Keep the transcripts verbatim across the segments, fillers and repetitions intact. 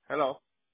Hello.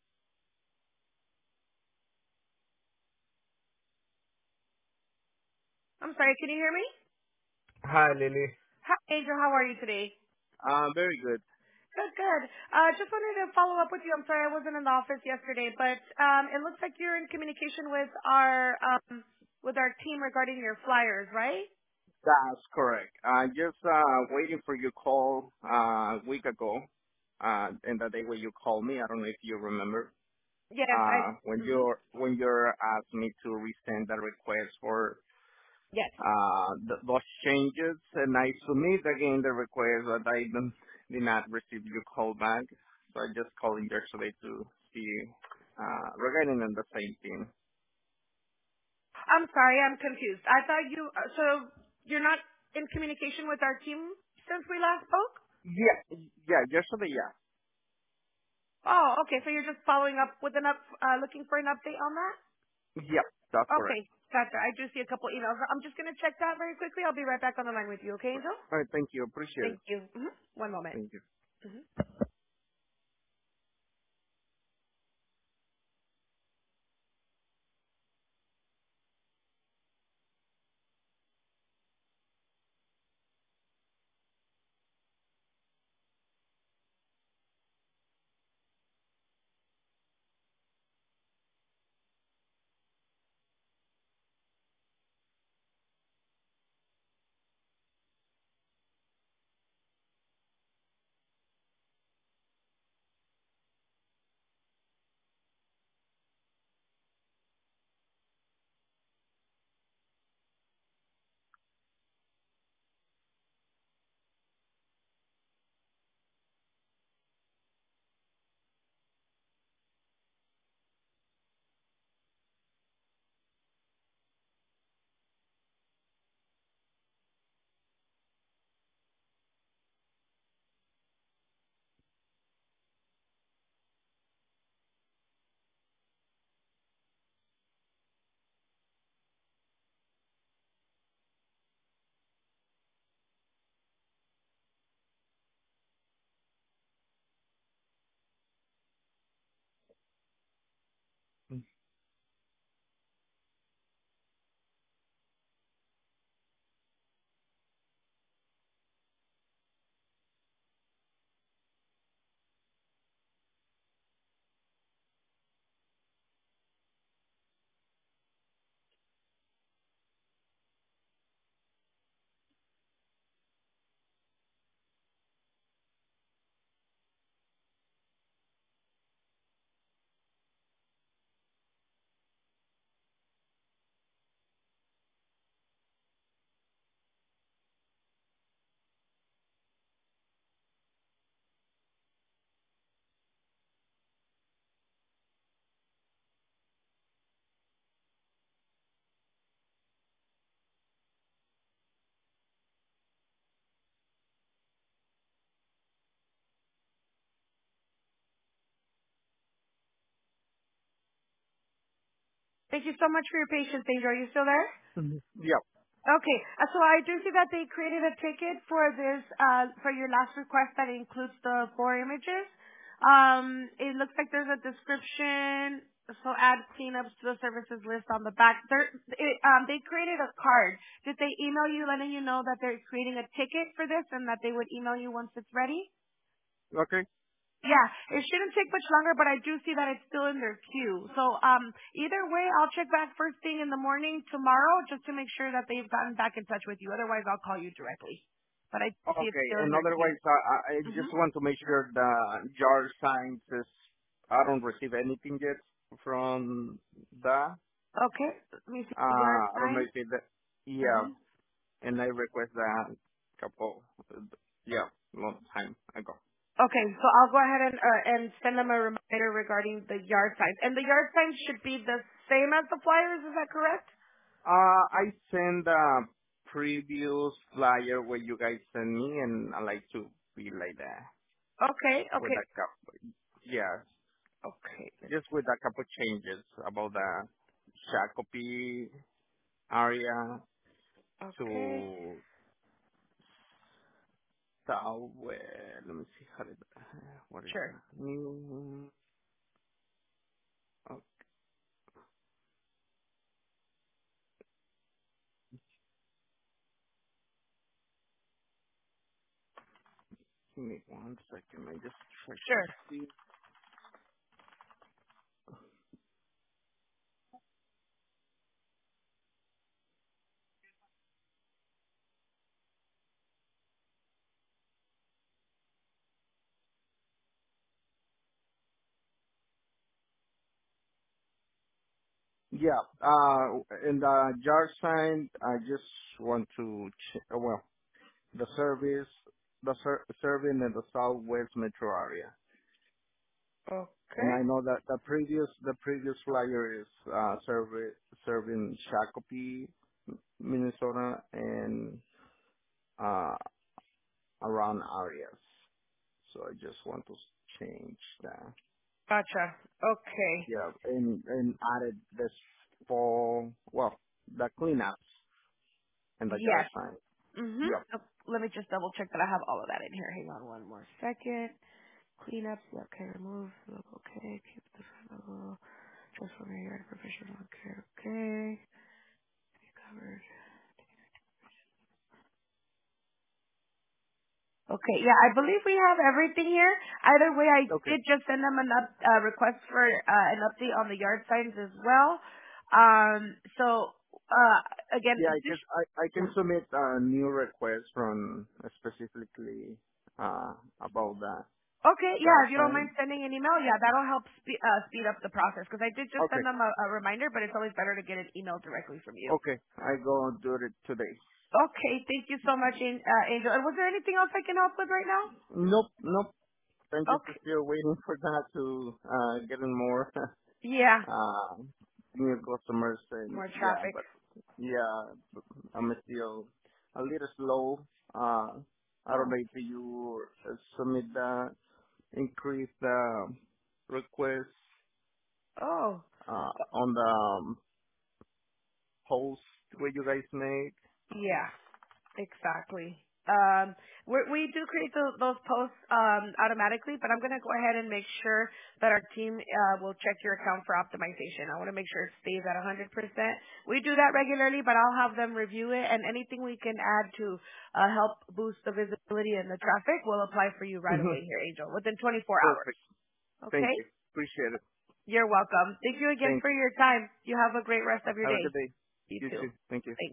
I'm sorry, can you hear me? Hi, Lily. Hi, Angel. How are you today? Uh, very good. Good, good. Uh, just wanted to follow up with you. I'm sorry I wasn't in the office yesterday, but um, it looks like you're in communication with our um, with our team regarding your flyers, right? That's correct. Uh, just uh, waiting for your call uh, a week ago, uh, and the day when you called me. I don't know if you remember. Yes, I. Uh, when Mhm. you're when you're asked me to resend the request for Yes. uh, th those changes, and I submit again the request, but I don't, did not receive your call back. So I just called in yesterday to see uh, regarding the same thing. I'm sorry, I'm confused. I thought you. Uh, so you're not in communication with our team since we last spoke? Yeah, yeah, yesterday, yeah. Oh, okay. So you're just following up with an up, uh, looking for an update on that? Yeah, that's correct. Okay, gotcha. I do see a couple emails. I'm just going to check that very quickly. I'll be right back on the line with you, okay, Angel? All right, thank you. Appreciate it. Thank you. hmm One moment. Thank you. hmm Thank you so much for your patience, Angel. Are you still there? Mhm. Yeah. Okay, uh, so I do see that they created a ticket for this, uh, for your last request that includes the four images. Um, it looks like there's a description, so add cleanups to the services list on the back. They're, it, um, they created a card. Did they email you letting you know that they're creating a ticket for this and that they would email you once it's ready? Okay. Yeah, it shouldn't take much longer, but I do see that it's still in their queue. So um, either way, I'll check back first thing in the morning tomorrow just to make sure that they've gotten back in touch with you. Otherwise, I'll call you directly. But I see it's Okay. still in And their queue. otherwise, I, I I just hmm want to make sure the jar signs is, I don't receive anything yet from that. Okay, let me see Uh, the yard I don't know sign. if it, yeah, hmm and I request that couple, yeah, long time ago. Okay, so I'll go ahead and uh, and send them a reminder regarding the yard signs. And the yard signs should be the same as the flyers. Is that correct? Uh, I send a previous flyer where you guys send me, and I like to be like that Okay, with okay, a couple. Yeah, okay. Let's just with a couple changes about the Shakopee area okay, to south. Where, let me see how did, what is sure. that? New. Give me one second. I just check to Sure. see. Yeah. Uh, in the jar sign, I just want to ch- uh, well, the service, the ser- serving in the Southwest metro area. And Okay. I know that the previous the previous flyer is uh, serve, serving Shakopee, Minnesota, and uh, around areas. So I just want to change that. Gotcha. Okay. Yeah, and and added this fall, well, the cleanups and the jar Yes. sign. Mhm. Yep. Oh, let me just double check that I have all of that in here. Hang on one more second. Cleanups. Yeah, okay. Remove. Look, okay. Keep the logo. Just from your yard professional. Okay. Okay. Covered. Okay, yeah, I believe we have everything here. Either way, I Okay. did just send them an up, uh, request for uh, an update on the yard signs as well. Um, so uh, again, Yeah, I can addition- I, I can yeah. submit a new request from uh, specifically uh about that Okay, yeah, jar if you don't mind sign. sending an email, yeah, that'll help spe- uh, speed up the process because I did just Okay. send them a, a reminder, but it's always better to get an email directly from you. Okay. I go do it today. Okay, thank you so much, An- uh, Angel. And was there anything else I can help with right now? Nope, nope. I'm just Okay, still waiting for that to uh get in more yeah, uh new customers and more yeah, traffic. but yeah, I'm still a little slow. Uh I don't Oh, know if you uh, submit the increase the request oh, uh on the um, post where you guys make. yeah. Exactly. Um, we we do create those, those posts um, automatically, but I'm going to go ahead and make sure that our team uh, will check your account for optimization. I want to make sure it stays at one hundred percent. We do that regularly, but I'll have them review it, and anything we can add to uh, help boost the visibility and the traffic will apply for you right Mhm. away here, Angel, within twenty-four hours. Perfect. Thank Okay? you. Appreciate it. You're welcome. Thank you again Thanks. for your time. You have a great rest of your Have a day. good day. You You too. too. Thank you. Thanks.